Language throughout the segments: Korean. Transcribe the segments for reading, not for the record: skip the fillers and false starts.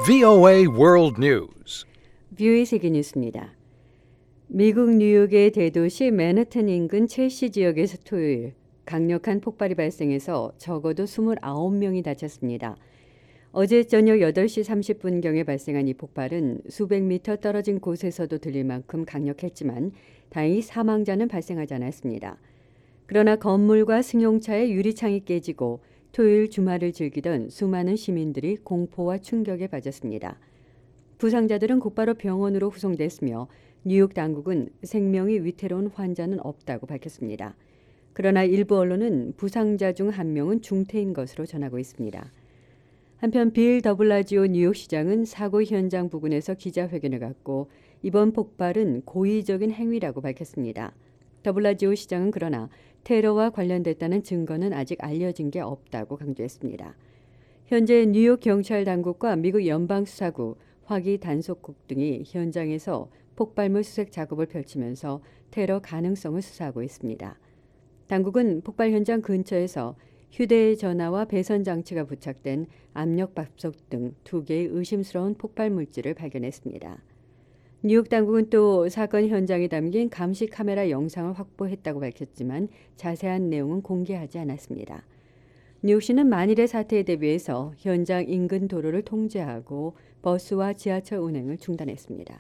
VOA World News. 뷰의 세계 뉴스입니다. 미국 뉴욕의 대도시 맨해튼 인근 첼시 지역에서 토요일 강력한 폭발이 발생해서 적어도 29명이 다쳤습니다. 어제 저녁 8시 30분경에 발생한 이 폭발은 수백 미터 떨어진 곳에서도 들릴 만큼 강력했지만 다행히 사망자는 발생하지 않았습니다. 그러나 건물과 승용차의 유리창이 깨지고 토요일 주말을 즐기던 수많은 시민들이 공포와 충격에 빠졌습니다. 부상자들은 곧바로 병원으로 후송됐으며 뉴욕 당국은 생명이 위태로운 환자는 없다고 밝혔습니다. 그러나 일부 언론은 부상자 중 한 명은 중태인 것으로 전하고 있습니다. 한편 빌 더블라지오 뉴욕시장은 사고 현장 부근에서 기자회견을 갖고 이번 폭발은 고의적인 행위라고 밝혔습니다. 더블라지오 시장은 그러나 테러와 관련됐다는 증거는 아직 알려진 게 없다고 강조했습니다. 현재 뉴욕 경찰 당국과 미국 연방수사국, 화기 단속국 등이 현장에서 폭발물 수색 작업을 펼치면서 테러 가능성을 수사하고 있습니다. 당국은 폭발 현장 근처에서 휴대전화와 배선 장치가 부착된 압력밥솥 등 2개의 의심스러운 폭발 물질을 발견했습니다. 뉴욕 당국은 또 사건 현장에 담긴 감시 카메라 영상을 확보했다고 밝혔지만 자세한 내용은 공개하지 않았습니다. 뉴욕시는 만일의 사태에 대비해서 현장 인근 도로를 통제하고 버스와 지하철 운행을 중단했습니다.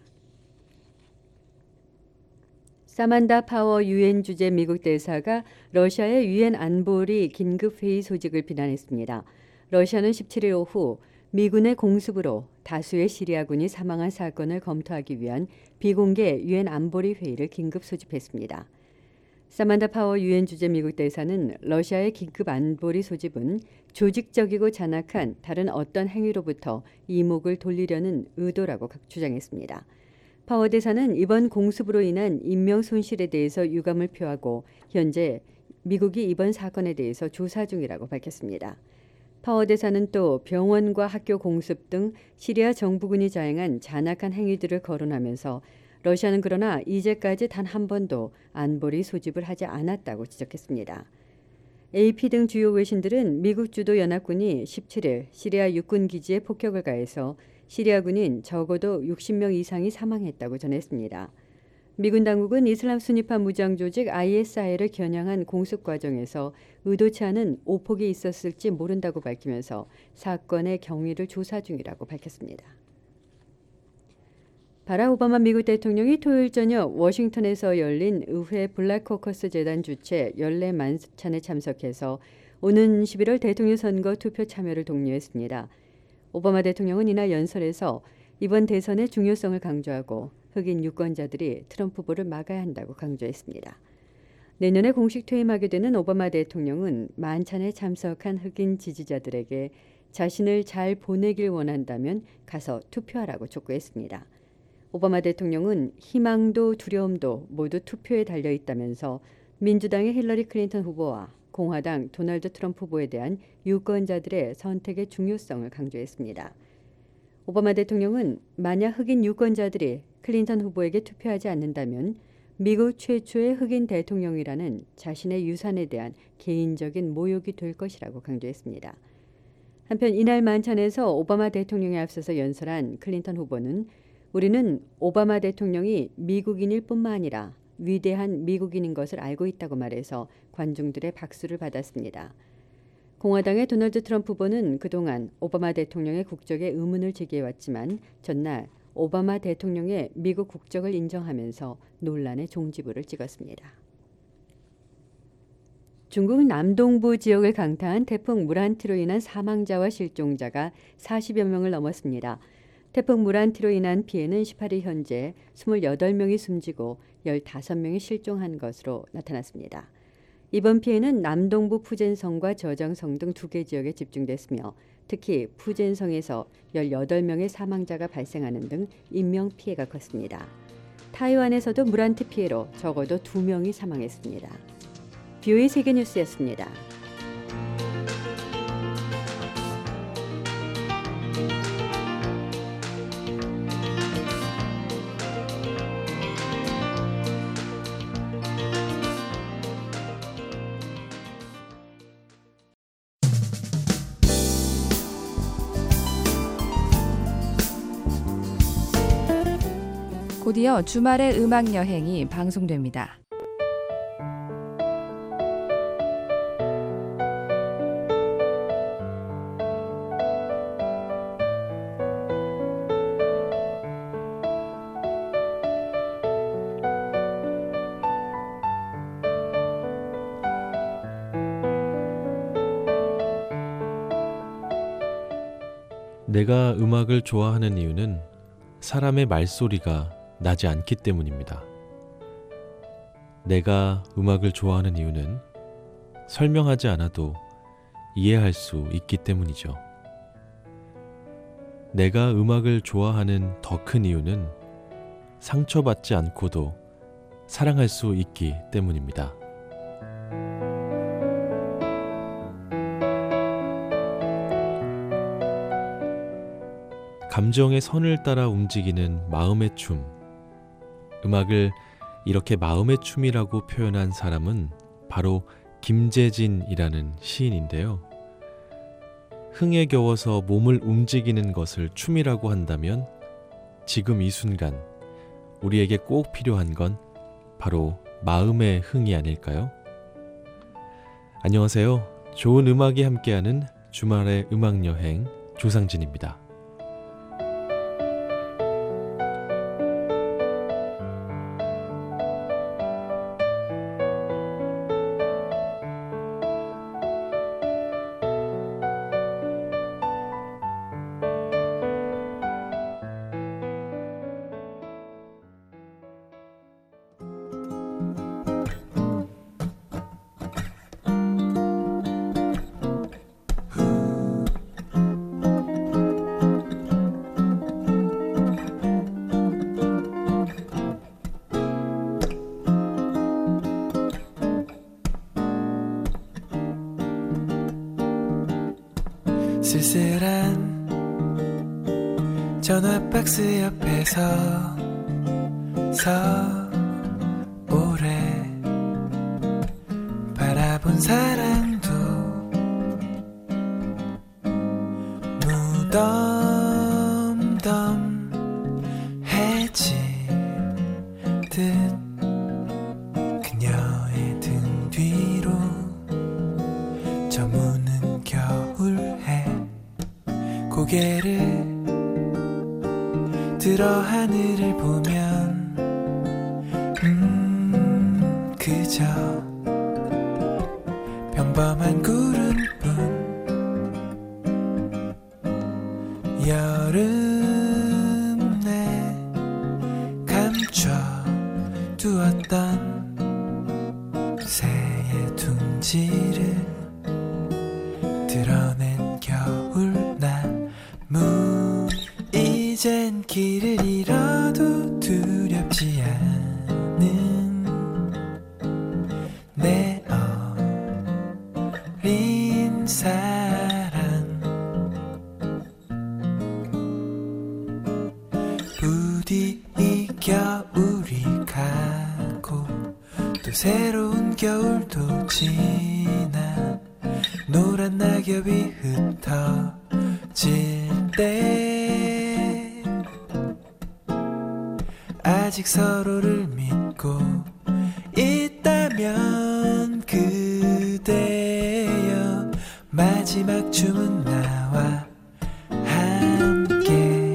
사만다 파워 유엔 주재 미국 대사가 러시아의 유엔 안보리 긴급회의 소집을 비난했습니다. 러시아는 17일 오후 미군의 공습으로 다수의 시리아군이 사망한 사건을 검토하기 위한 비공개 유엔 안보리 회의를 긴급 소집했습니다. 사만다 파워 유엔 주재 미국 대사는 러시아의 긴급 안보리 소집은 조직적이고 잔악한 다른 어떤 행위로부터 이목을 돌리려는 의도라고 주장했습니다. 파워 대사는 이번 공습으로 인한 인명 손실에 대해서 유감을 표하고 현재 미국이 이번 사건에 대해서 조사 중이라고 밝혔습니다. 파워 대사는 또 병원과 학교 공습 등 시리아 정부군이 자행한 잔악한 행위들을 거론하면서 러시아는 그러나 이제까지 단 한 번도 안보리 소집을 하지 않았다고 지적했습니다. AP 등 주요 외신들은 미국 주도 연합군이 17일 시리아 육군 기지에 폭격을 가해서 시리아 군인 적어도 60명 이상이 사망했다고 전했습니다. 미군 당국은 이슬람 순위파 무장 조직 ISI를 겨냥한 공습 과정에서 의도치 않은 오폭이 있었을지 모른다고 밝히면서 사건의 경위를 조사 중이라고 밝혔습니다. 바락 오바마 미국 대통령이 토요일 저녁 워싱턴에서 열린 의회 블랙 코커스 재단 주최 연례 만찬에 참석해서 오는 11월 대통령 선거 투표 참여를 독려했습니다. 오바마 대통령은 이날 연설에서 이번 대선의 중요성을 강조하고 흑인 유권자들이 트럼프 후보를 막아야 한다고 강조했습니다. 내년에 공식 퇴임하게 되는 오바마 대통령은 만찬에 참석한 흑인 지지자들에게 자신을 잘 보내길 원한다면 가서 투표하라고 촉구했습니다. 오바마 대통령은 희망도 두려움도 모두 투표에 달려있다면서 민주당의 힐러리 클린턴 후보와 공화당 도널드 트럼프 후보에 대한 유권자들의 선택의 중요성을 강조했습니다. 오바마 대통령은 만약 흑인 유권자들이 클린턴 후보에게 투표하지 않는다면 미국 최초의 흑인 대통령이라는 자신의 유산에 대한 개인적인 모욕이 될 것이라고 강조했습니다. 한편 이날 만찬에서 오바마 대통령에 앞서서 연설한 클린턴 후보는 우리는 오바마 대통령이 미국인일 뿐만 아니라 위대한 미국인인 것을 알고 있다고 말해서 관중들의 박수를 받았습니다. 공화당의 도널드 트럼프 후보는 그동안 오바마 대통령의 국적에 의문을 제기해왔지만 전날 오바마 대통령의 미국 국적을 인정하면서 논란의 종지부를 찍었습니다. 중국 남동부 지역을 강타한 태풍 무란티로 인한 사망자와 실종자가 40여 명을 넘었습니다. 태풍 무란티로 인한 피해는 18일 현재 28명이 숨지고 15명이 실종한 것으로 나타났습니다. 이번 피해는 남동부 푸젠성과 저장성 등 2개 지역에 집중됐으며 특히 푸젠성에서 18명의 사망자가 발생하는 등 인명피해가 컸습니다. 타이완에서도 무란티 피해로 적어도 2명이 사망했습니다. 뷰의 세계뉴스였습니다. 곧이어 주말의 음악 여행이 방송됩니다. 내가 음악을 좋아하는 이유는 사람의 말소리가 나지 않기 때문입니다. 내가 음악을 좋아하는 이유는 설명하지 않아도 이해할 수 있기 때문이죠. 내가 음악을 좋아하는 더 큰 이유는 상처받지 않고도 사랑할 수 있기 때문입니다. 감정의 선을 따라 움직이는 마음의 춤. 음악을 이렇게 마음의 춤이라고 표현한 사람은 바로 김재진이라는 시인인데요. 흥에 겨워서 몸을 움직이는 것을 춤이라고 한다면 지금 이 순간 우리에게 꼭 필요한 건 바로 마음의 흥이 아닐까요? 안녕하세요. 좋은 음악이 함께하는 주말의 음악여행 조상진입니다. 쓸쓸한 전화박스 옆에서 오래 바라본 사랑도 무덤덤해지듯 그녀의 등 뒤로 저무는 겨울해 고개를 들어 하늘을 보면 그저 평범한 구름뿐 여름에 감춰두었던 새의 둥지를 드러낸 겨울나무 이젠 길을 잃어도 두렵지 않은 내 어린 사랑 부디 이 겨울이 가고 또 새로운 겨울도 지나 노란 낙엽이 흩어질 때 아직 서로를 믿고 있다면 그대여 마지막 춤은 나와 함께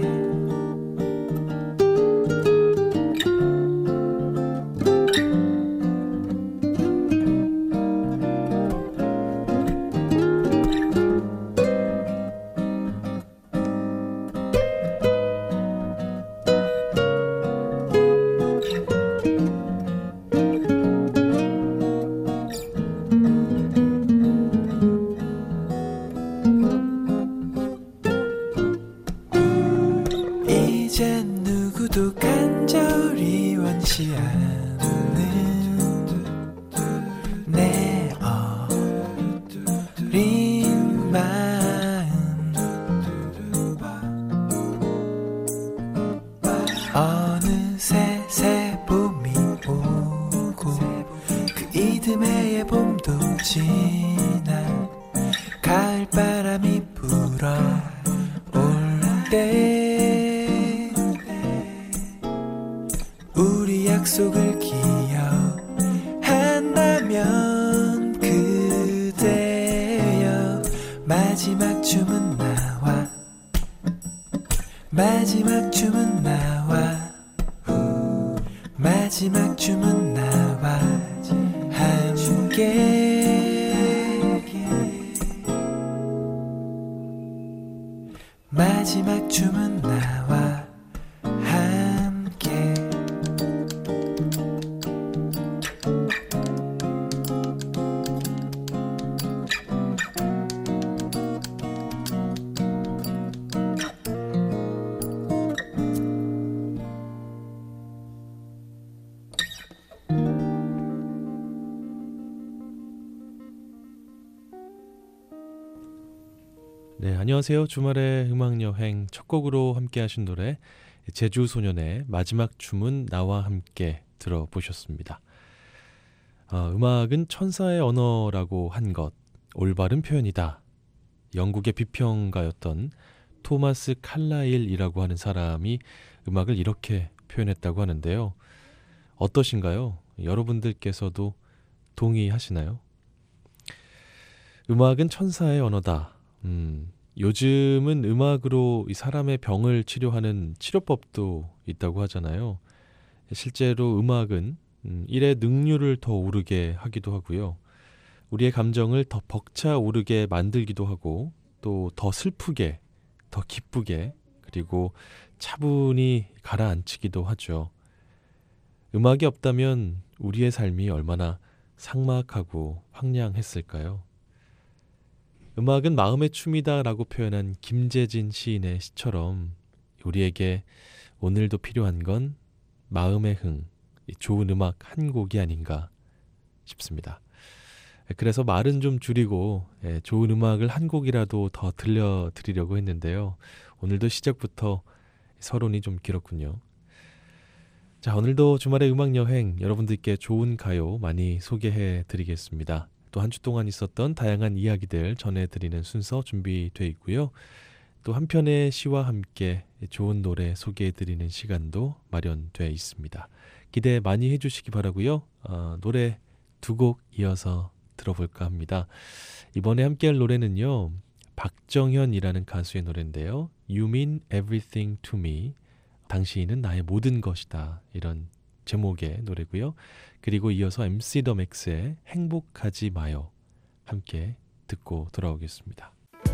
이젠 누구도 간절히 원치 않는 내 어린 마음 어느새 새 봄이 오고 그 이듬해의 봄도 지나 가을바람이 불어올 때 약속을 기억한다면 그대여 마지막 춤은 나와 마지막 춤은 나와 마지막 춤은 나와 함께 마지막 춤은 나와 함께 네, 안녕하세요. 주말의 음악여행 첫 곡으로 함께 하신 노래 제주소년의 마지막 춤은 나와 함께 들어보셨습니다. 음악은 천사의 언어라고 한 것, 올바른 표현이다. 영국의 비평가였던 토마스 칼라일이라고 하는 사람이 음악을 이렇게 표현했다고 하는데요. 어떠신가요? 여러분들께서도 동의하시나요? 음악은 천사의 언어다. 요즘은 음악으로 이 사람의 병을 치료하는 치료법도 있다고 하잖아요. 실제로 음악은 일의 능률을 더 오르게 하기도 하고요. 우리의 감정을 더 벅차오르게 만들기도 하고 또 더 슬프게, 더 기쁘게, 그리고 차분히 가라앉히기도 하죠. 음악이 없다면 우리의 삶이 얼마나 삭막하고 황량했을까요? 음악은 마음의 춤이다라고 표현한 김재진 시인의 시처럼 우리에게 오늘도 필요한 건 마음의 흥, 좋은 음악 한 곡이 아닌가 싶습니다. 그래서 말은 좀 줄이고 좋은 음악을 한 곡이라도 더 들려드리려고 했는데요. 오늘도 시작부터 서론이 좀 길었군요. 자, 오늘도 주말의 음악여행 여러분들께 좋은 가요 많이 소개해 드리겠습니다. 또 한 주 동안 있었던 다양한 이야기들 전해드리는 순서 준비되어 있고요. 또 한편의 시와 함께 좋은 노래 소개해드리는 시간도 마련되어 있습니다. 기대 많이 해주시기 바라고요. 노래 두 곡 이어서 들어볼까 합니다. 이번에 함께할 노래는요. 박정현이라는 가수의 노래인데요. You mean everything to me. 당신은 나의 모든 것이다. 이런 제목의 노래고요. 그리고 이어서 MC 더 맥스의 행복하지 마요. 함께 듣고 돌아오겠습니다.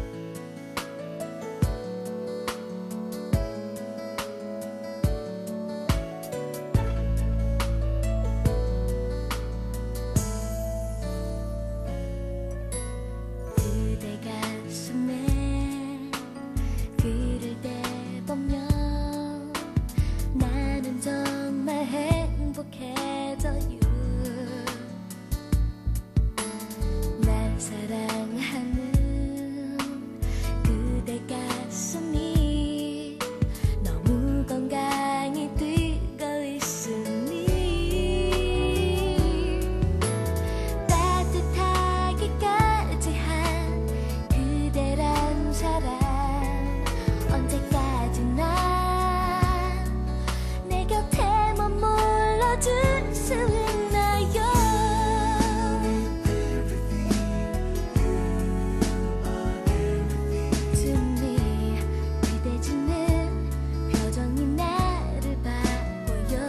그대 가슴에 귀를 대보면 나는 정말 행복해져요. 날 사랑하는 그대 가슴이 너무 건강히 뜨거 있으니 따뜻하기까지 한 그대란 사람 언제까지나 내 곁에 머물러줄 수 있나요? 틈이 그대 짓는 표정이 나를 바꿔요.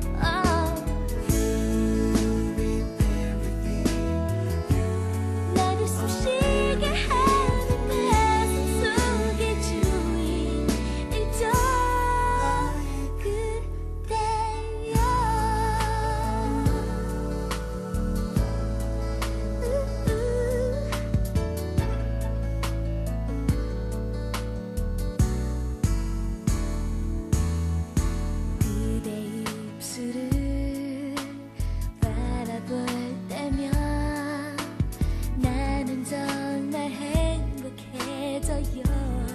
나를 숨쉬게 하는 가슴 속의 주인이죠. 그대여. 그대 입술을 바라볼 때면 나는 정말 행복해져요.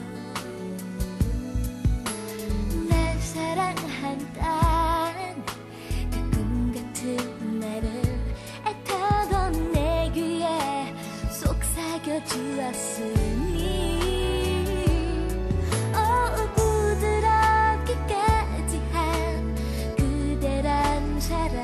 날 사랑한단 그 꿈 같은 말을 애타던 내 귀에 속삭여 주었으니 부드럽기까지 한 그대란 사람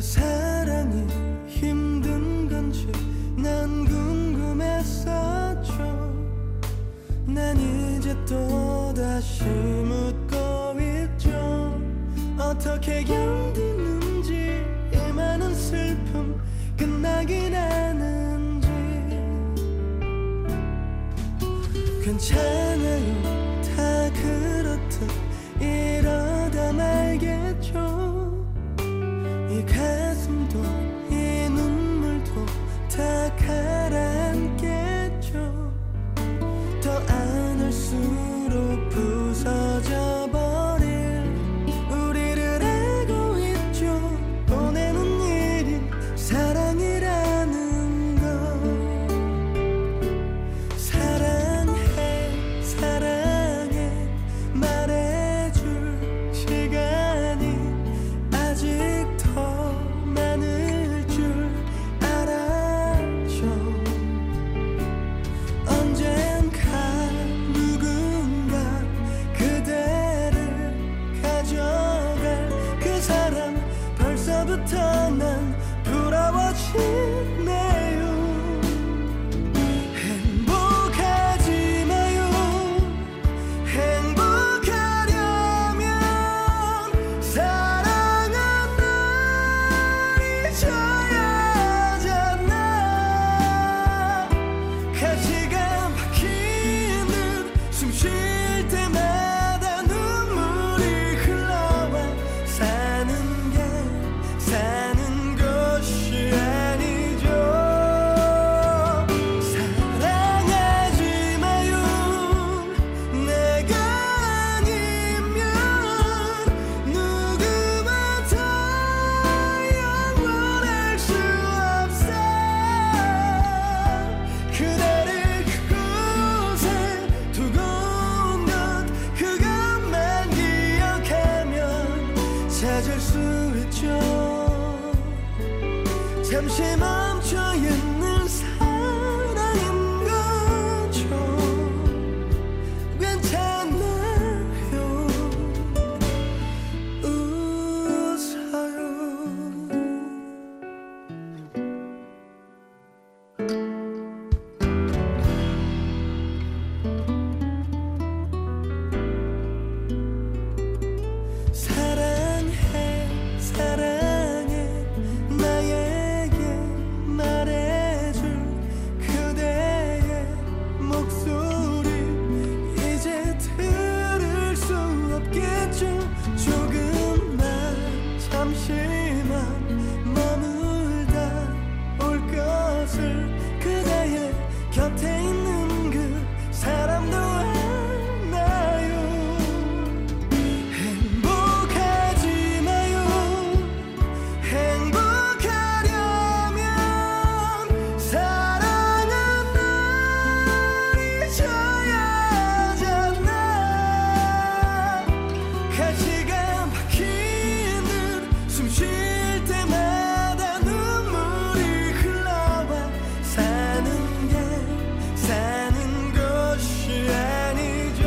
사랑이 힘든 건지 난 궁금했었죠. 난 이제 또다시 묻고 있죠. 어떻게 견디는지 이 많은 슬픔 끝나긴 하는지. 괜찮아요 다 그렇듯 이러다 말겠죠. 이 가슴도 이 눈물도 다 가라앉겠죠. 더 안을수록 부서져 버릴 우리를 알고 있죠. 보내는 일이 사랑이라는 거. 사랑해 사랑해 말해줄 시간이 아직 더 많을 줄 알았죠. 언젠가 누군가 그대를 가져갈 그 사람 벌써부터 난 부러워지네요. 행복하지 마요. 행복하려면 사랑은 널 잊어야 하잖아. 가시가 막힌 듯 숨 쉴 때마다 눈물이 흘러와. 사는 게 사는 것이 아니죠. 사랑하지 마요. 내가 아니면 누구보다 영원할 수 없어. 그대를 그곳에 두고 온 것 그것만 기억하면 찾을 수 있죠. 잠시 멈춰 있는 사랑인 거죠. 괜찮아요. 웃어요. 사랑해 사랑해 나에게 말해줄 그대의 목소리 이제 들을 수 없겠죠. 조금만 잠시만 머물다 올 것을 그대의 곁에 있는 그 사람도 알나요. 행복하지 마요. 행복하려면 사랑은 널 잊어야 하잖아. 가시가 막힌 듯 숨 쉴 때마다 눈물이 흘러와. 사는 게 사는 것이 아니죠.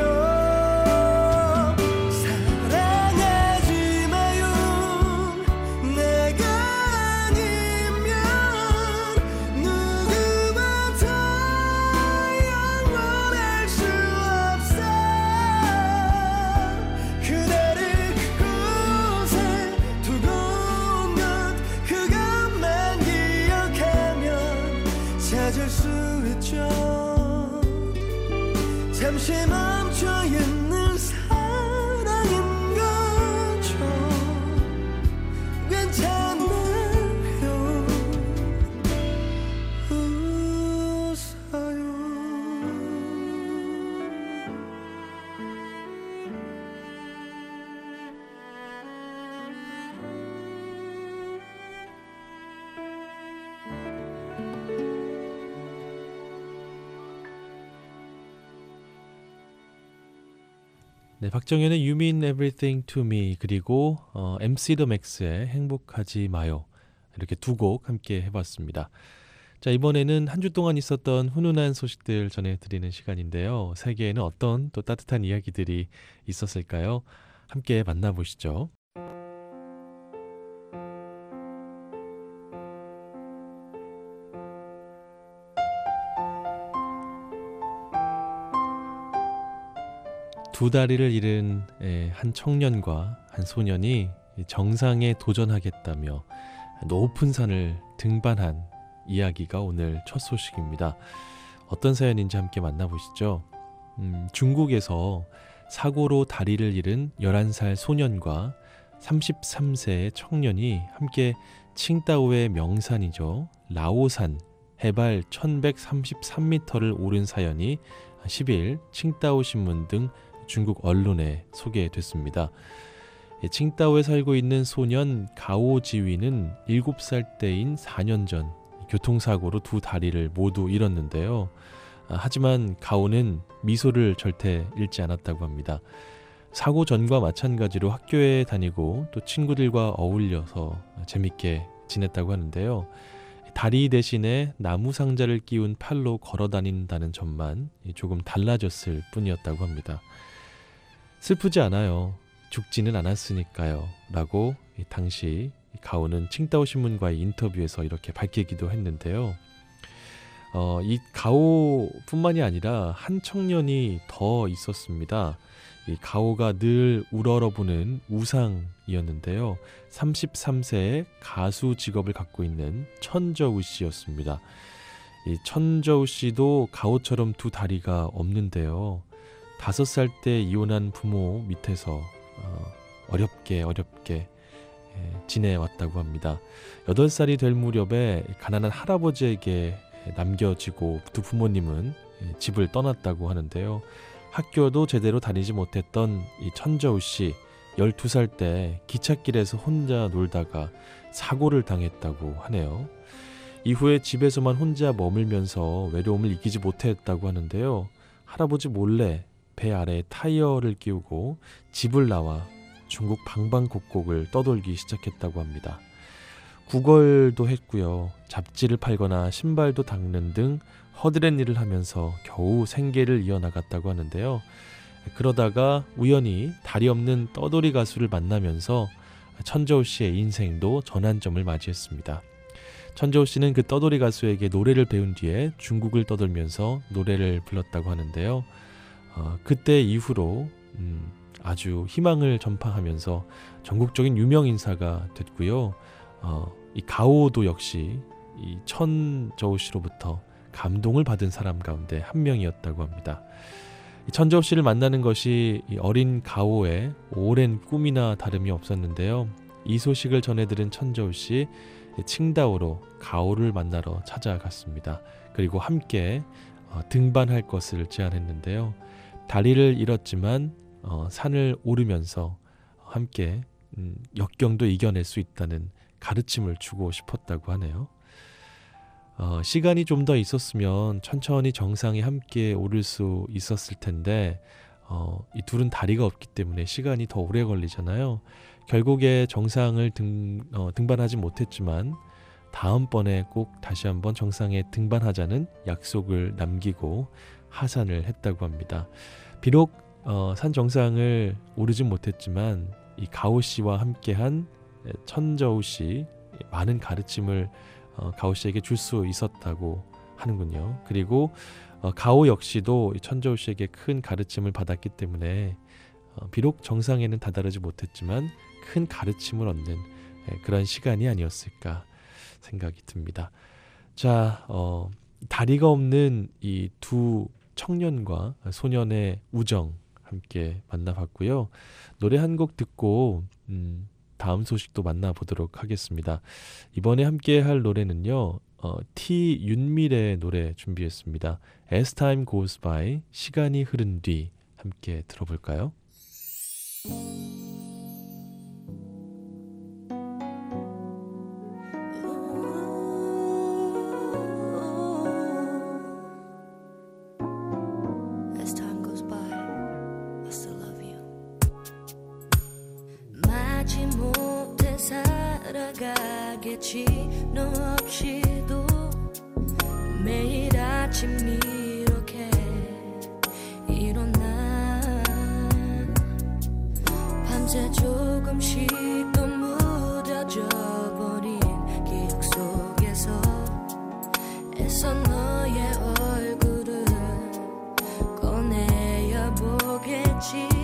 사랑하지 마요. 내가 아니면 누구보다 영원할 수 없어. 그대를 그곳에 두고 온 것 그것만 기억하면 찾을 수 있죠. 잠시 멈춰 있는 사랑인 거죠. 괜찮아요. 웃어요. 네, 박정현의 You Mean Everything to Me 그리고 MC 더 맥스의 행복하지 마요 이렇게 두 곡 함께 해봤습니다. 자, 이번에는 한 주 동안 있었던 훈훈한 소식들 전해드리는 시간인데요. 세계에는 어떤 또 따뜻한 이야기들이 있었을까요? 함께 만나보시죠. 두 다리를 잃은 한 청년과 한 소년이 정상에 도전하겠다며 높은 산을 등반한 이야기가 오늘 첫 소식입니다. 어떤 사연인지 함께 만나보시죠. 중국에서 사고로 다리를 잃은 11살 소년과 33세의 청년이 함께 칭다오의 명산이죠. 라오산 해발 1133m를 오른 사연이 10일 칭다오 신문 등 중국 언론에 소개됐습니다. 칭다오에 살고 있는 소년 가오 지위는 7살 때인 4년 전 교통사고로 두 다리를 모두 잃었는데요. 하지만 가오는 미소를 절대 잃지 않았다고 합니다. 사고 전과 마찬가지로 학교에 다니고 또 친구들과 어울려서 재밌게 지냈다고 하는데요. 다리 대신에 나무 상자를 끼운 팔로 걸어 다닌다는 점만 조금 달라졌을 뿐이었다고 합니다. 슬프지 않아요. 죽지는 않았으니까요. 라고 당시 가오는 칭다오 신문과의 인터뷰에서 이렇게 밝히기도 했는데요. 이 가오뿐만이 아니라 한 청년이 더 있었습니다. 이 가오가 늘 우러러보는 우상이었는데요. 33세의 가수 직업을 갖고 있는 천저우 씨였습니다. 이 천저우 씨도 가오처럼 두 다리가 없는데요. 5살 때 이혼한 부모 밑에서 어렵게 지내왔다고 합니다. 8살이 될 무렵에 가난한 할아버지에게 남겨지고 두 부모님은 집을 떠났다고 하는데요. 학교도 제대로 다니지 못했던 이 천저우 씨 12살 때 기찻길에서 혼자 놀다가 사고를 당했다고 하네요. 이후에 집에서만 혼자 머물면서 외로움을 이기지 못했다고 하는데요. 할아버지 몰래 배 아래에 타이어를 끼우고 집을 나와 중국 방방곡곡을 떠돌기 시작했다고 합니다. 구걸도 했고요. 잡지를 팔거나 신발도 닦는 등 허드렛 일을 하면서 겨우 생계를 이어나갔다고 하는데요. 그러다가 우연히 다리 없는 떠돌이 가수를 만나면서 천저우 씨의 인생도 전환점을 맞이했습니다. 천저우 씨는 그 떠돌이 가수에게 노래를 배운 뒤에 중국을 떠돌면서 노래를 불렀다고 하는데요. 그때 이후로 아주 희망을 전파하면서 전국적인 유명 인사가 됐고요. 이 가오도 역시 이 천저우 씨로부터 감동을 받은 사람 가운데 한 명이었다고 합니다. 이 천저우 씨를 만나는 것이 이 어린 가오의 오랜 꿈이나 다름이 없었는데요. 이 소식을 전해들은 천저우 씨 칭다오로 가오를 만나러 찾아갔습니다. 그리고 함께 등반할 것을 제안했는데요. 다리를 잃었지만 산을 오르면서 함께 역경도 이겨낼 수 있다는 가르침을 주고 싶었다고 하네요. 시간이 좀 더 있었으면 천천히 정상에 함께 오를 수 있었을 텐데 이 둘은 다리가 없기 때문에 시간이 더 오래 걸리잖아요. 결국에 정상을 등반하지 못했지만 다음번에 꼭 다시 한번 정상에 등반하자는 약속을 남기고 하산을 했다고 합니다. 비록 산 정상을 오르진 못했지만 이 가오 씨와 함께한 천저우 씨 많은 가르침을 가오 씨에게 줄 수 있었다고 하는군요. 그리고 가오 역시도 천저우 씨에게 큰 가르침을 받았기 때문에 비록 정상에는 다다르지 못했지만 큰 가르침을 얻는 그런 시간이 아니었을까 생각이 듭니다. 자, 다리가 없는 이 두 청년과 소년의 우정 함께 만나봤고요. 노래 한 곡 듣고 다음 소식도 만나보도록 하겠습니다. 이번에 함께 할 노래는요. 티윤밀의 노래 준비했습니다. As Time Goes By, 시간이 흐른 뒤 함께 들어볼까요? As time goes by, I still love you. 마지못해 살아가겠지 너 없이도 매일 아침 이렇게 일어나 밤새 조금씩 또 무뎌져 버린 기억 속에서 애써 너의 얼굴을 꺼내야 보겠지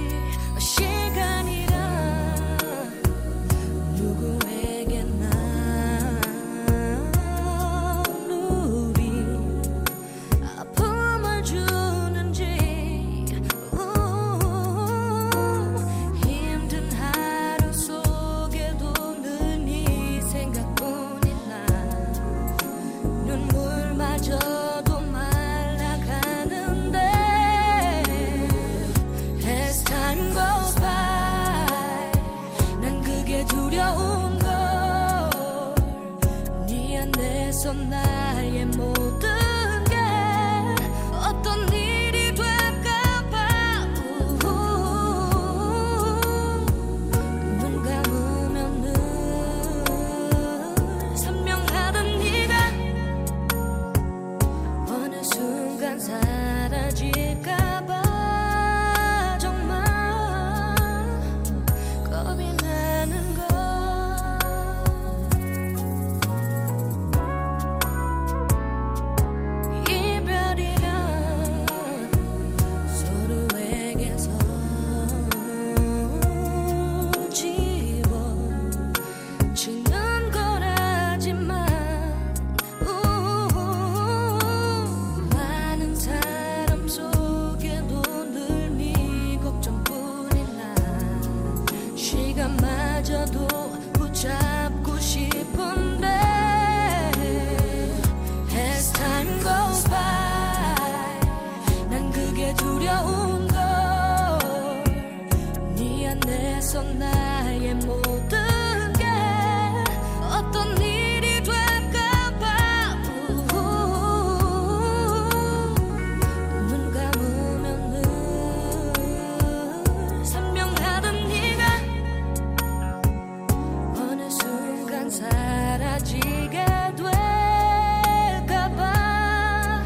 시간마저도 붙잡고 싶은데 As time goes by 난 그게 두려운 걸 네 안에서 나의 모든 게 어떤 일이 될까봐 눈 감으면 늘 선명하던 네가 어느 순간 사라지게 될까봐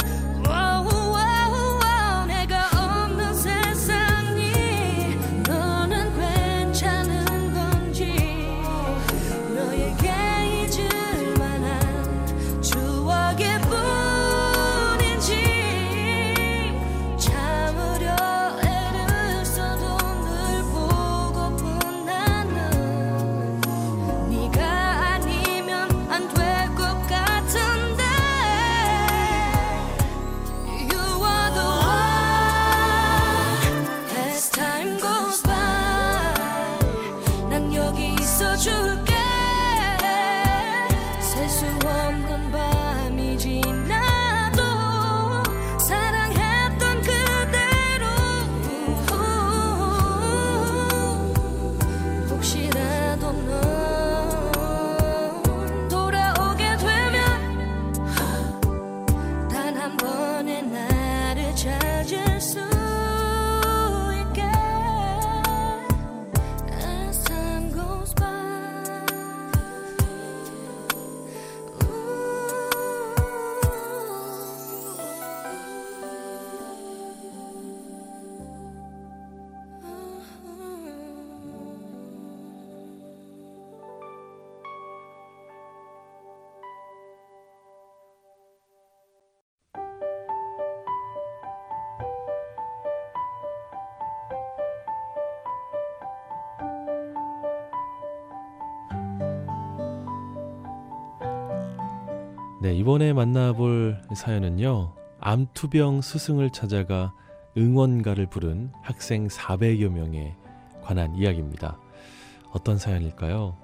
내가 없는 세상이 너는 괜찮은 건지 너에게 잊을 만한 추억일 뿐인지 참으려 애를 써도 늘 보고픈 나는 네가 아니면 안 될 것 같은데 You are the one As time goes by 난 여기 있어줄게 셀 수 없는 밤이 지나도 사랑했던 그대로 혹시라도 넌 돌아오게 되면 단 한 번의 나를 찾을 수 있게 As time goes by 네, 이번에 만나볼 사연은요. 암투병 스승을 찾아가 응원가를 부른 학생 400여 명에 관한 이야기입니다. 어떤 사연일까요?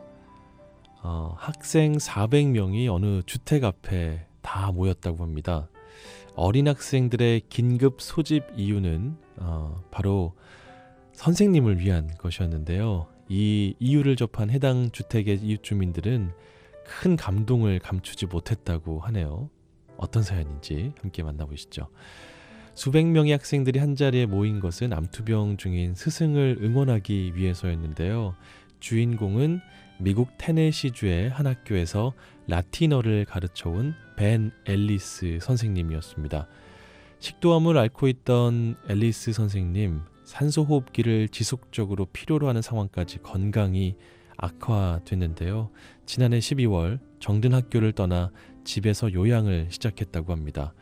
학생 400명이 어느 주택 앞에 다 모였다고 합니다. 어린 학생들의 긴급 소집 이유는 바로 선생님을 위한 것이었는데요. 이 이유를 접한 해당 주택의 이웃 주민들은 큰 감동을 감추지 못했다고 하네요. 어떤 사연인지 함께 만나보시죠. 수백 명의 학생들이 한자리에 모인 것은 암투병 중인 스승을 응원하기 위해서였는데요. 주인공은 미국 테네시주의 한 학교에서 라틴어를 가르쳐온 벤 앨리스 선생님이었습니다. 식도암을 앓고 있던 앨리스 선생님, 산소호흡기를 지속적으로 필요로 하는 상황까지 건강이 악화됐는데요. 지난해 12월 정든 학교를 떠나 집에서 요양을 시작했다고 합니다.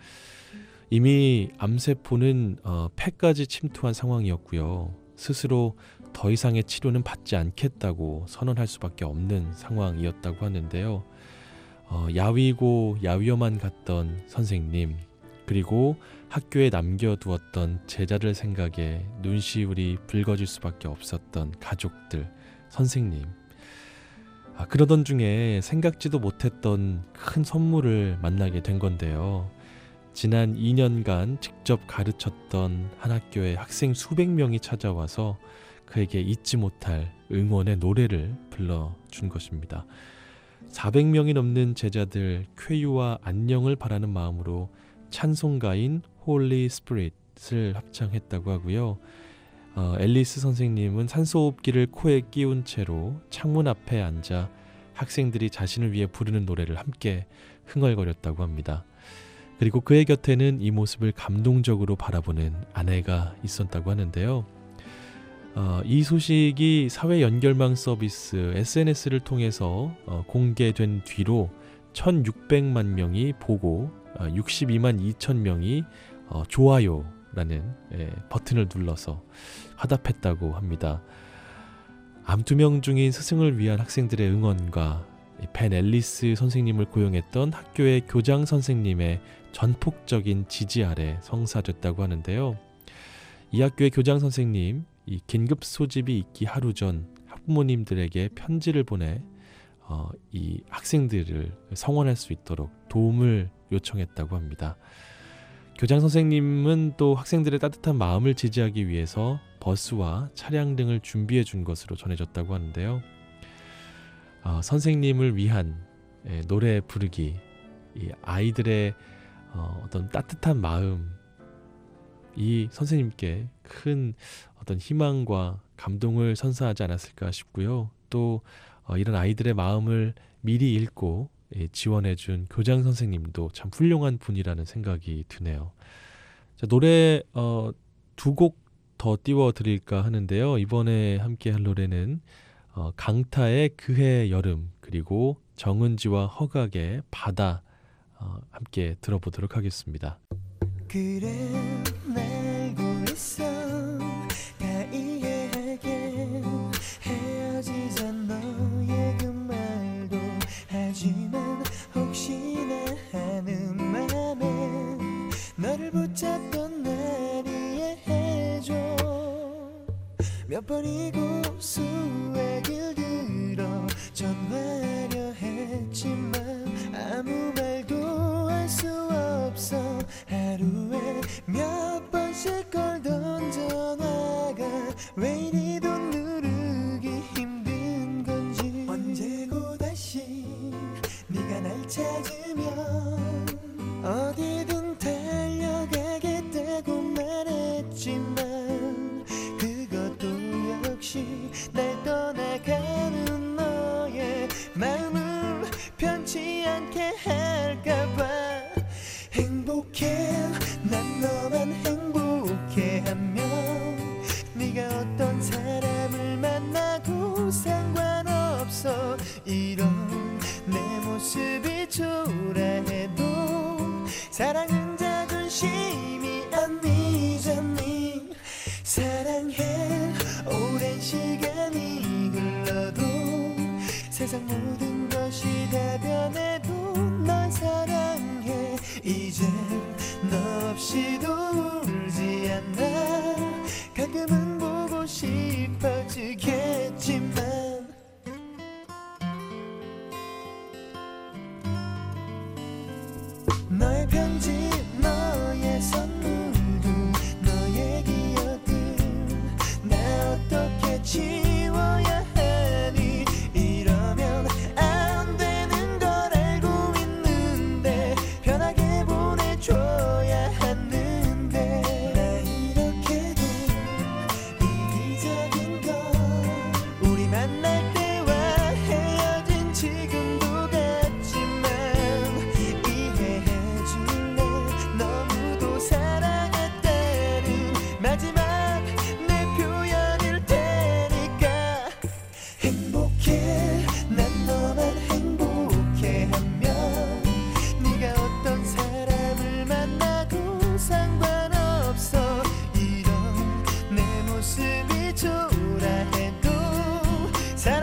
이미 암세포는 폐까지 침투한 상황이었고요. 스스로 더 이상의 치료는 받지 않겠다고 선언할 수밖에 없는 상황이었다고 하는데요. 야위고 야위어만 갔던 선생님, 그리고 학교에 남겨두었던 제자들 생각에 눈시울이 붉어질 수밖에 없었던 가족들, 선생님. 그러던 중에 생각지도 못했던 큰 선물을 만나게 된 건데요. 지난 2년간 직접 가르쳤던 한 학교에 학생 수백 명이 찾아와서 그에게 잊지 못할 응원의 노래를 불러준 것입니다. 400명이 넘는 제자들 쾌유와 안녕을 바라는 마음으로 찬송가인 Holy Spirit을 합창했다고 하고요. 앨리스 선생님은 산소호흡기를 코에 끼운 채로 창문 앞에 앉아 학생들이 자신을 위해 부르는 노래를 함께 흥얼거렸다고 합니다. 그리고 그의 곁에는 이 모습을 감동적으로 바라보는 아내가 있었다고 하는데요. 이 소식이 사회연결망 서비스 SNS를 통해서 공개된 뒤로 1600만 명이 보고 62만 2천 명이 좋아요라는 버튼을 눌러서 화답했다고 합니다. 암투병 중인 스승을 위한 학생들의 응원과 벤 앨리스 선생님을 고용했던 학교의 교장 선생님의 전폭적인 지지 아래 성사됐다고 하는데요. 이 학교의 교장 선생님, 이 긴급 소집이 있기 하루 전 학부모님들에게 편지를 보내 이 학생들을 성원할 수 있도록 도움을 요청했다고 합니다. 교장 선생님은 또 학생들의 따뜻한 마음을 지지하기 위해서 버스와 차량 등을 준비해 준 것으로 전해졌다고 하는데요. 선생님을 위한 노래 부르기, 이 아이들의 어떤 따뜻한 마음, 이 선생님께 큰 어떤 희망과 감동을 선사하지 않았을까 싶고요. 또 이런 아이들의 마음을 미리 읽고 지원해준 교장 선생님도 참 훌륭한 분이라는 생각이 드네요. 자, 노래 두 곡 더 띄워드릴까 하는데요. 이번에 함께 할 노래는 강타의 그해 여름, 그리고 정은지와 허각의 바다 함께 들어보도록 하겠습니다. 그래 알고 있어 다 이해하게 헤어지자 너의 그 말도 하지만 혹시나 하는 맘에 너를 붙잡던 날 이해해줘 몇 번이고 수의 길 들어 전화하려 했지만 아무 말도 할 수 없어 하루에 몇 번씩 걸던 전화가 왜 이리도 누르기 힘든 건지 언제고 다시 네가 날 찾으면 어디든 달려가겠다고 말했지만 그것도 역시 날 떠나가는 너의 마음을 편치 않게 할까봐 행복해 난 너만 행복해하면 네가 어떤 사람을 만나고 상관없어 이런 내 모습이 초라해도 사랑은 자존심이 아니잖니 사랑해 오랜 시간이 흘러도 세상 모든 것이 다 변해도 널 사랑해 이제 너 없이도 울지 않아 가끔은 보고 싶어지겠지만 너의 편지 너의 선물들 너의 기억들 나 어떻게 지워야 하니 이러면 안 되는 걸 알고 있는데 편하게 보내줘야 하는데 나 이렇게도 이기적인 건 우리 만날 때와 헤어진 지금도 같지만 이해해줄래 너무도 사랑했다는 마지막 내 표현일 테니까 행복해 난 너만 행복해하면 네가 어떤 사람을 만나고 상관없어 이런 내 모습이 초라해도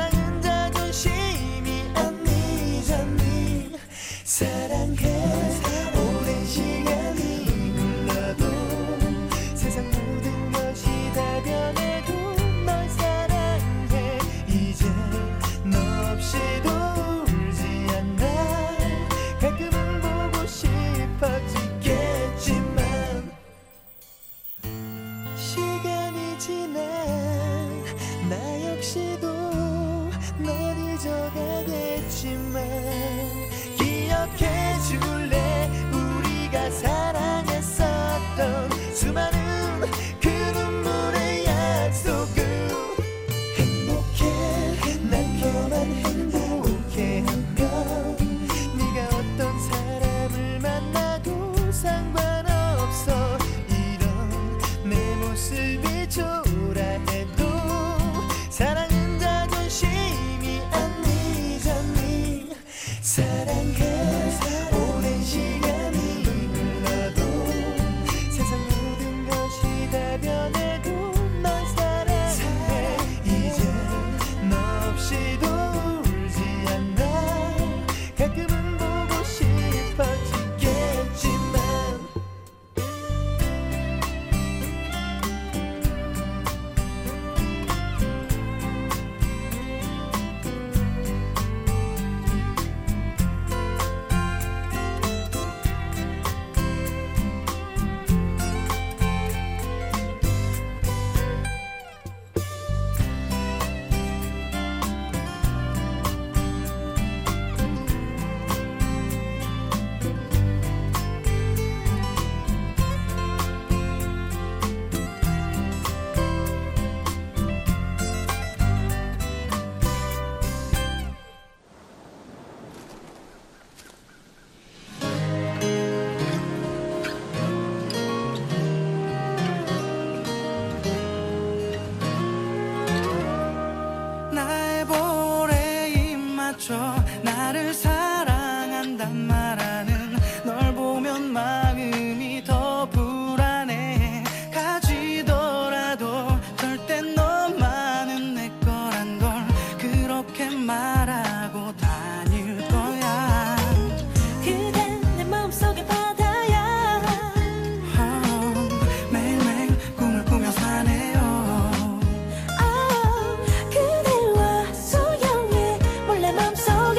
멈춰 나를 사랑한단 말하는 널 보면 마음이 더 불안해 가지더라도 절대 너만은 내 거란 걸 그렇게 말하고 다닐 거야 그댄 내 마음속의 바다야 매일매일 꿈을 꾸며 사네요 그대와 수영해 몰래 맘속에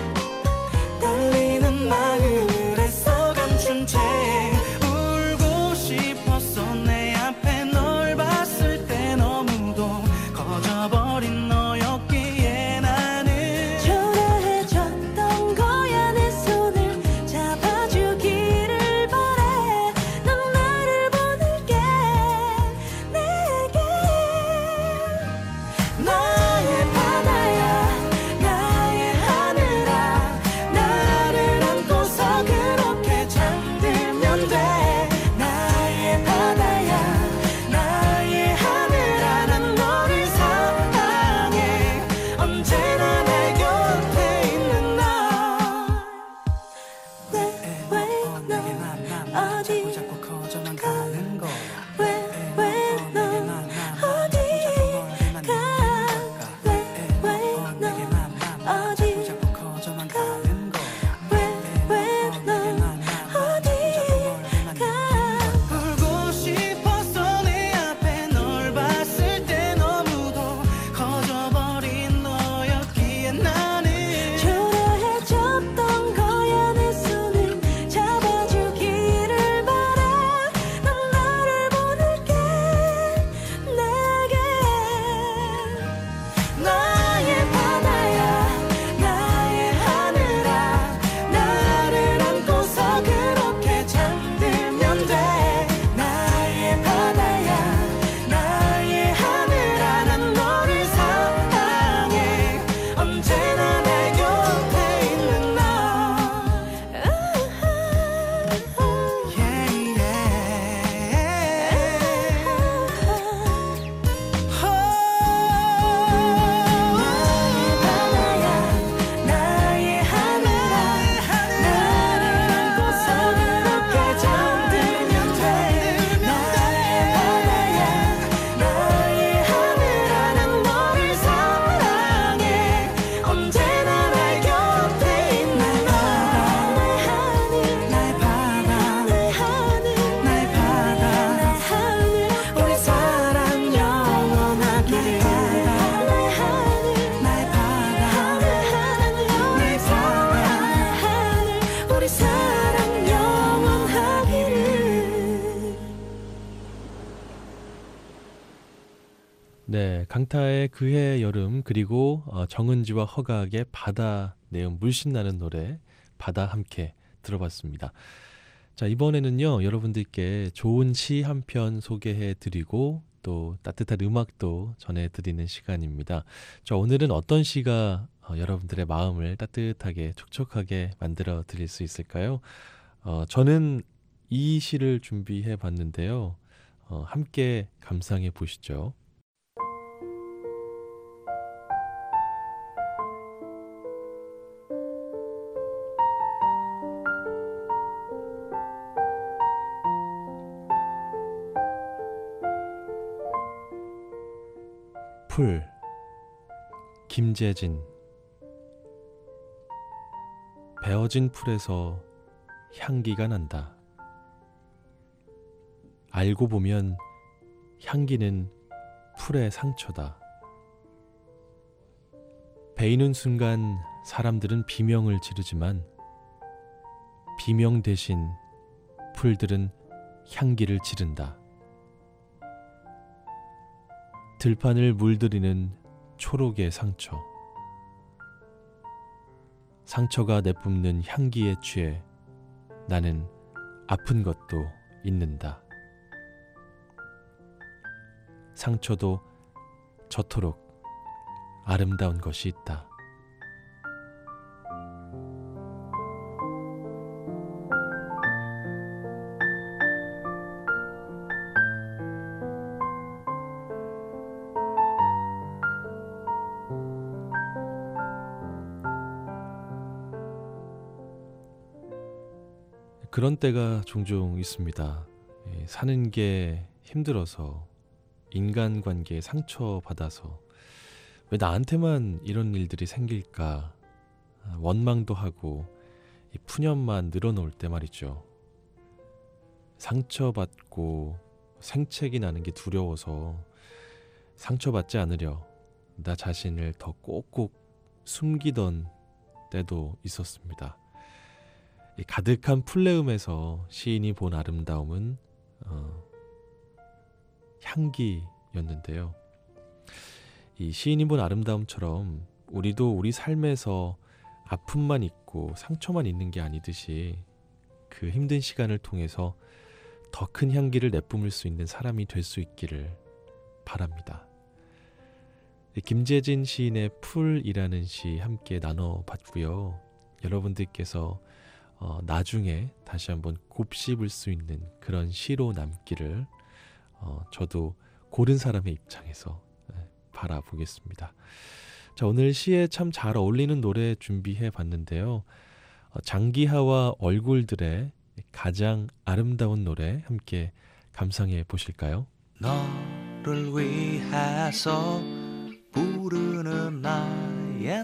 떨리는 마음을 애써 감춘 채 울고 싶었어 내 앞에 널 봤을 때 너무도 커져버린 너였기에 나는 초라해졌던 거야 내 손을 잡아주기를 바래 넌 나를 보낼게 내게 나의 바다야 나의 하늘아 나를 안고서 그렇게 잠들면 돼 나의 바다야 나의 하늘아 난 너를 사랑해 언제나 내 곁에 있는 너 왜넌 어디 자꾸 커져만 가는 거야 왜넌 어디 왜넌 어디 자꾸 커져만 가는 거야 왜넌 어디 울고 싶었어 내 앞에 널 봤을 때 너무도 커져버린 너였기에 나는 초라해졌던 거야 내 손을 잡아주기를 바래 난 너를 보낼게 내게 나의 바다야 나의 하늘아 나를 안고서 그렇게 잠들면 돼 나의 바다야 나의 하늘아 난 너를 사랑해 언제나 내 곁에 있는 너 나의 바다야 나의 하늘아 나를 안고서 그렇게 잠들면 돼 나의 바다야 나의 하늘아 난 너를 사랑해 언제나 내 곁에 있는 너 내 하늘 나의 바다 내 하늘 나의 바다 내 하늘 우리 사랑 영원하길 내 하늘 나의 바다 내 하늘 우리 사랑 영원하기를 네, 강타의 그해 여름 그리고 정은지와 허각의 바다 내음 물씬 나는 노래 바다 함께 들어봤습니다. 자, 이번에는요 여러분들께 좋은 시 한 편 소개해 드리고 또 따뜻한 음악도 전해 드리는 시간입니다. 자, 오늘은 어떤 시가 여러분들의 마음을 따뜻하게 촉촉하게 만들어 드릴 수 있을까요? 저는 이 시를 준비해 봤는데요. 함께 감상해 보시죠. 풀 김재진 베어진 풀에서 향기가 난다. 알고 보면 향기는 풀의 상처다. 베이는 순간 사람들은 비명을 지르지만 비명 대신 풀들은 향기를 지른다. 들판을 물들이는 초록의 상처. 상처가 내뿜는 향기에 취해 나는 아픈 것도 잊는다. 상처도 저토록 아름다운 것이 있다. 그런 때가 종종 있습니다. 사는 게 힘들어서, 인간관계에 상처받아서 왜 나한테만 이런 일들이 생길까 원망도 하고 이 푸념만 늘어놓을 때 말이죠. 상처받고 생책이 나는 게 두려워서 상처받지 않으려 나 자신을 더 꼭꼭 숨기던 때도 있었습니다. 이 가득한 플레음에서 시인이 본 아름다움은 향기였는데요. 이 시인이 본 아름다움처럼 우리도 우리 삶에서 아픔만 있고 상처만 있는 게 아니듯이 그 힘든 시간을 통해서 더 큰 향기를 내뿜을 수 있는 사람이 될 수 있기를 바랍니다. 김재진 시인의 풀이라는 시 함께 나눠봤고요. 여러분들께서 나중에 다시 한번 곱씹을 수 있는 그런 시로 남기를 저도 고른 사람의 입장에서 바라보겠습니다. 자, 오늘 시에 참 잘 어울리는 노래 준비해 봤는데요. 장기하와 얼굴들의 가장 아름다운 노래 함께 감상해 보실까요? 너를 위해서 부르는 나의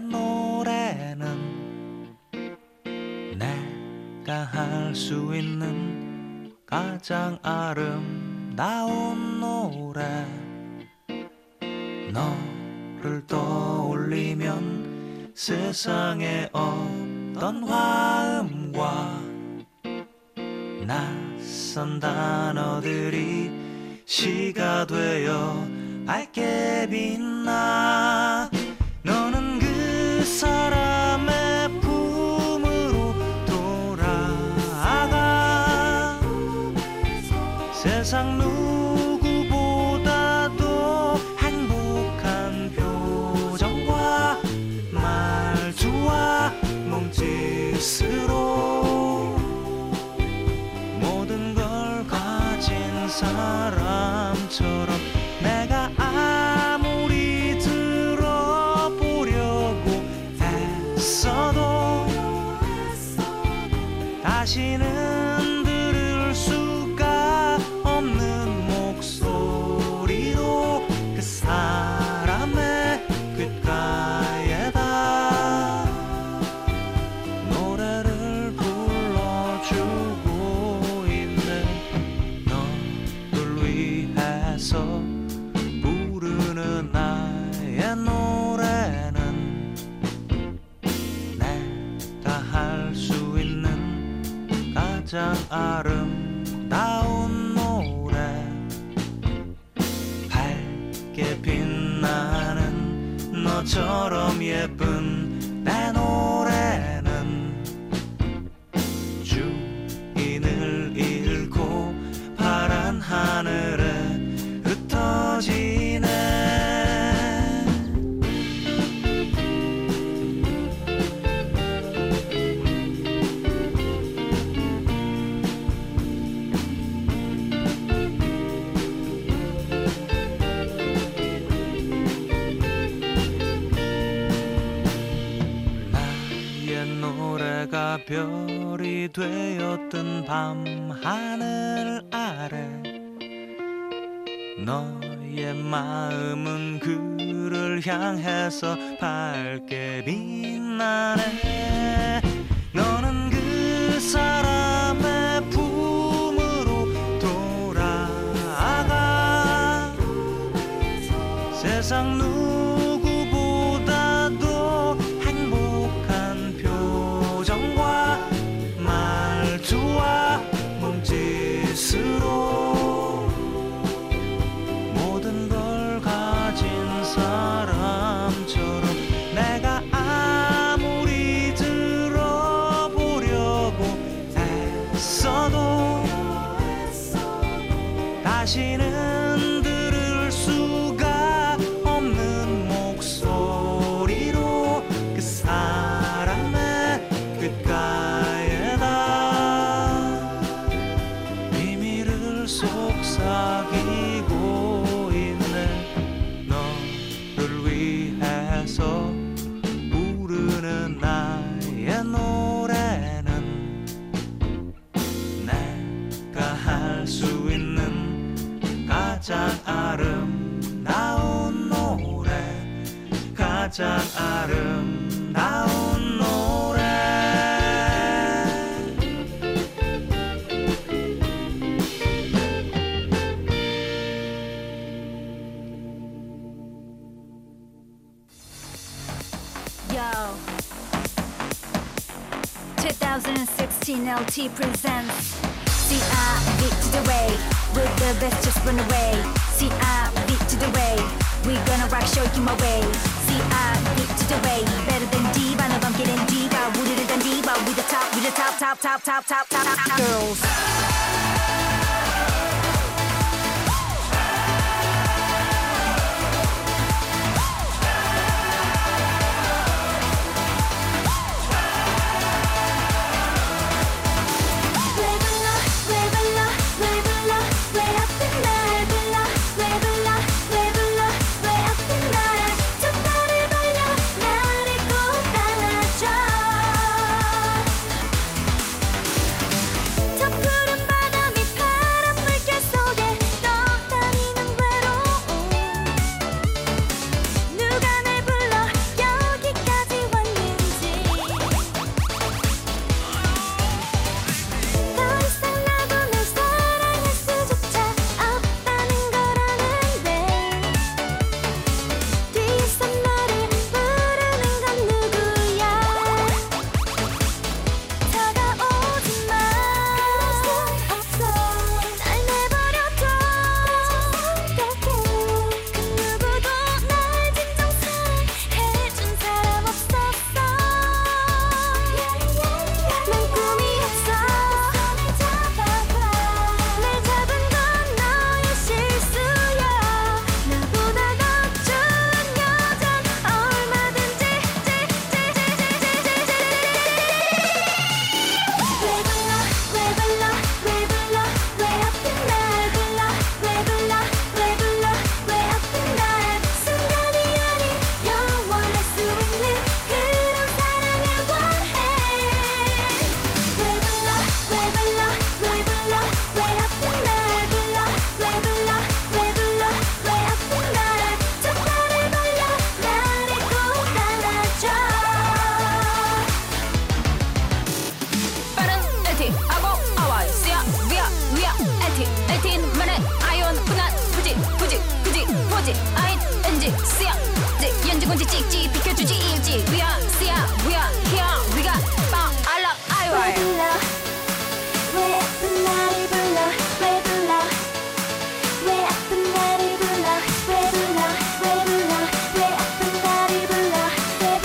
노래는 내가 할 수 있는 가장 아름다운 노래. 너를 떠올리면 세상에 없던 화음과 낯선 단어들이 시가 되어 밝게 빛나. 너는 그 사람의 품으로 돌아가. 세상 누구보다도 행복한 표정과 말투와 몸짓으로 모든 걸 가진 사람처럼 내가 아무리 들어보려고 애써도 다시는 들을 수가 없는 목소리로 그 사람의 귓가에다 노래를 불러주고 있는. 너를 위해서 부르는 나의 노래는 내가 할 수 있는 가장 아름다운 노래. 밝게 빛나는 너처럼 예쁜 내 노래는 주인을 잃고 파란 하늘에 흩어지네. 나의 노래가 별이 되었던 밤 하늘 아래 너의 마음은 그를 향해서 밝게 빛나네. 너는 그 사람의 품으로 돌아가. 세상 누구보다도 행복한 표정과 말투와 몸짓으로 모든 걸 가진 사람처럼 내가 아무리 들어보려고 애써도 다시는 들을 수가 없는 목소리로 그 사람의 귓가에다 비밀을 속삭이고 있네. 너를 위해서 부르는 나의 노래는 가장 아름다운 노래 Yo, 2016 LT presents CIV to the way. With the best, just run away. CIV to the way. We gonna rock, show you my way. CIV to the way. Better than diva, 너 넘기는 diva. 우리를 단 diva. We the top, we the top, top, top, top, top, top, top girls. 연주군지 찍지 비켜주지 일지 We are here, we are here We got bang, I love I 왜 아픈 나를 불러 왜 불러 왜 아픈 나를 불러 왜 불러 왜 불러 왜 아픈 나를 불러 왜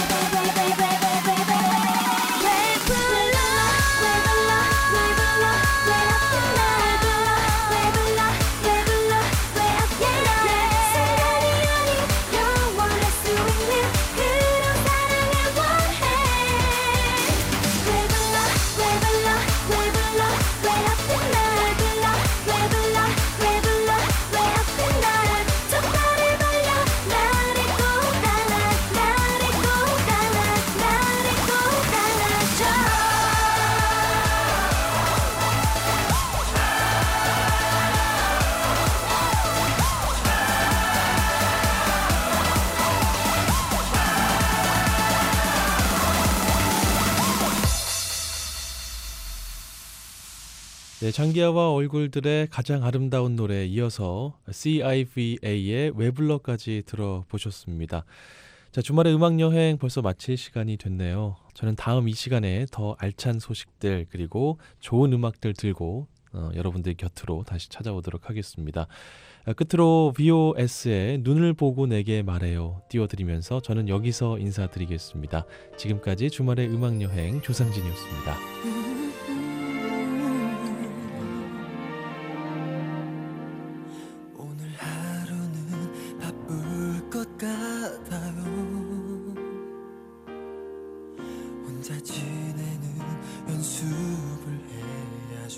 네, 장기하와 얼굴들의 가장 아름다운 노래에 이어서 CIVA의 왜 불러까지 들어보셨습니다. 자, 주말의 음악여행 벌써 마칠 시간이 됐네요. 저는 다음 이 시간에 더 알찬 소식들 그리고 좋은 음악들 들고 여러분들 곁으로 다시 찾아오도록 하겠습니다. 끝으로 VOS의 눈을 보고 내게 말해요 띄워드리면서 저는 여기서 인사드리겠습니다. 지금까지 주말의 음악여행 조상진이었습니다. 혼자 지내는 연습을 해야죠.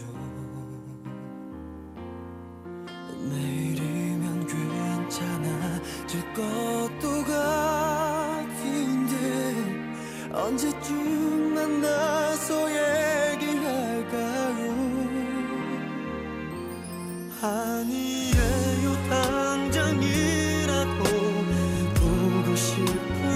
내일이면 괜찮아질 것도 같은데 언제쯤 만나서 얘기할까요? 아니에요 당장이라도 보고 싶은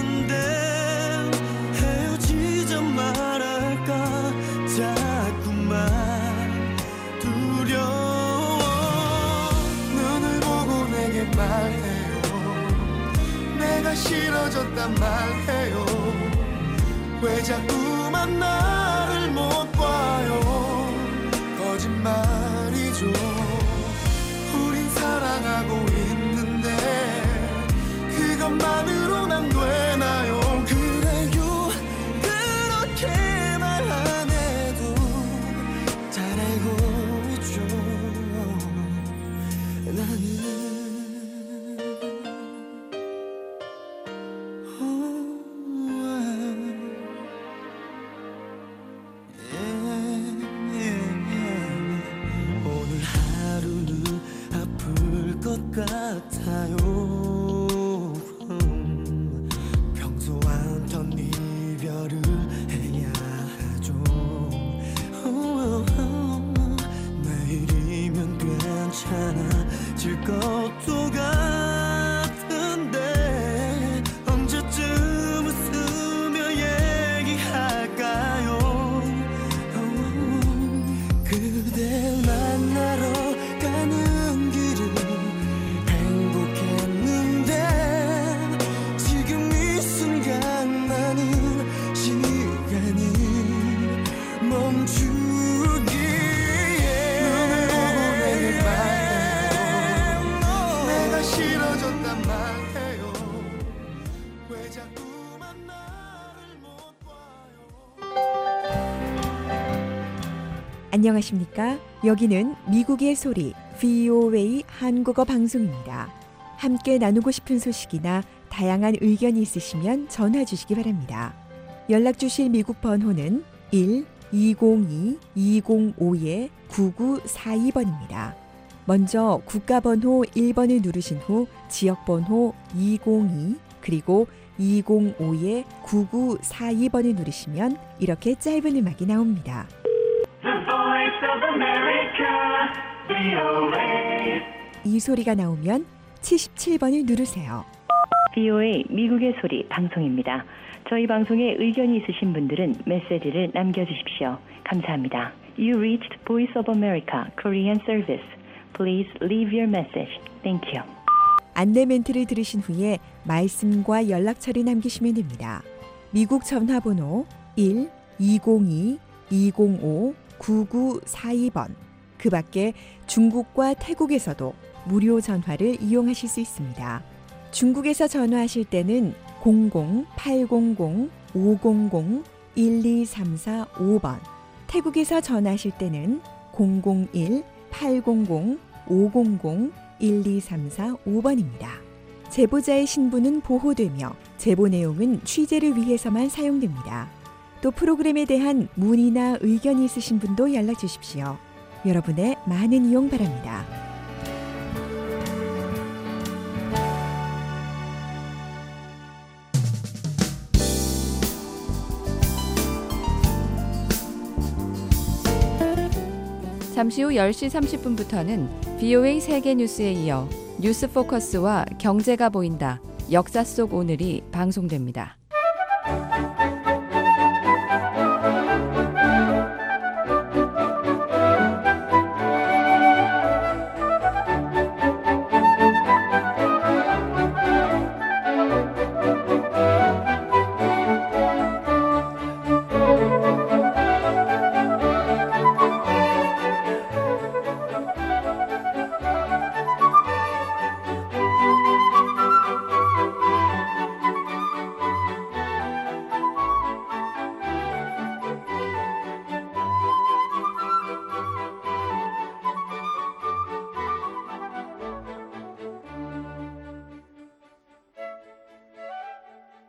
말해요. 왜 자꾸만 나를 못 봐요. 거짓말이죠. 우린 사랑하고 있는데 그것만으로 난 되나요? 그래요. 그렇게 말 안 해도 잘 알고 있죠. 나는 오늘 하루는 아플 것 같아요. 평소와 던 이별을 해야 하죠. 내일이면 괜찮아질 것도 같은데 언제쯤 웃으며 얘기할까요? 그댈 만나러 가는 길은 행복했는데 지금 이 순간만은 시간이 멈추기에 눈을 보고 내게 말해요. 내가 싫어졌단 말해요. 왜 자꾸만 나를 못 봐요. 안녕하십니까? 여기는 미국의 소리 VOA 한국어 방송입니다. 함께 나누고 싶은 소식이나 다양한 의견이 있으시면 전화 주시기 바랍니다. 연락 주실 미국 번호는 1-202-205-9942번입니다. 먼저 국가번호 1번을 누르신 후 지역번호 202 그리고 205-9942번을 누르시면 이렇게 짧은 음악이 나옵니다. 이 소리가 나오면 77번을 누르세요. VOA 미국의 소리 방송입니다. 저희 방송에 의견이 있으신 분들은 메시지를 남겨주십시오. 감사합니다. You reached Voice of America Korean Service. Please leave your message. Thank you. 안내 멘트를 들으신 후에 말씀과 연락처를 남기시면 됩니다. 미국 전화번호 1-202-205-9942번. 그 밖에 중국과 태국에서도 무료 전화를 이용하실 수 있습니다. 중국에서 전화하실 때는 00-800-500-12345번, 태국에서 전화하실 때는 001-800-500-12345번입니다. 제보자의 신분은 보호되며 제보 내용은 취재를 위해서만 사용됩니다. 또 프로그램에 대한 문의나 의견이 있으신 분도 연락 주십시오. 여러분의 많은 이용 바랍니다. 잠시 후 10시 30분부터는 VOA 세계 뉴스에 이어 뉴스 포커스와 경제가 보인다. 역사 속 오늘이 방송됩니다.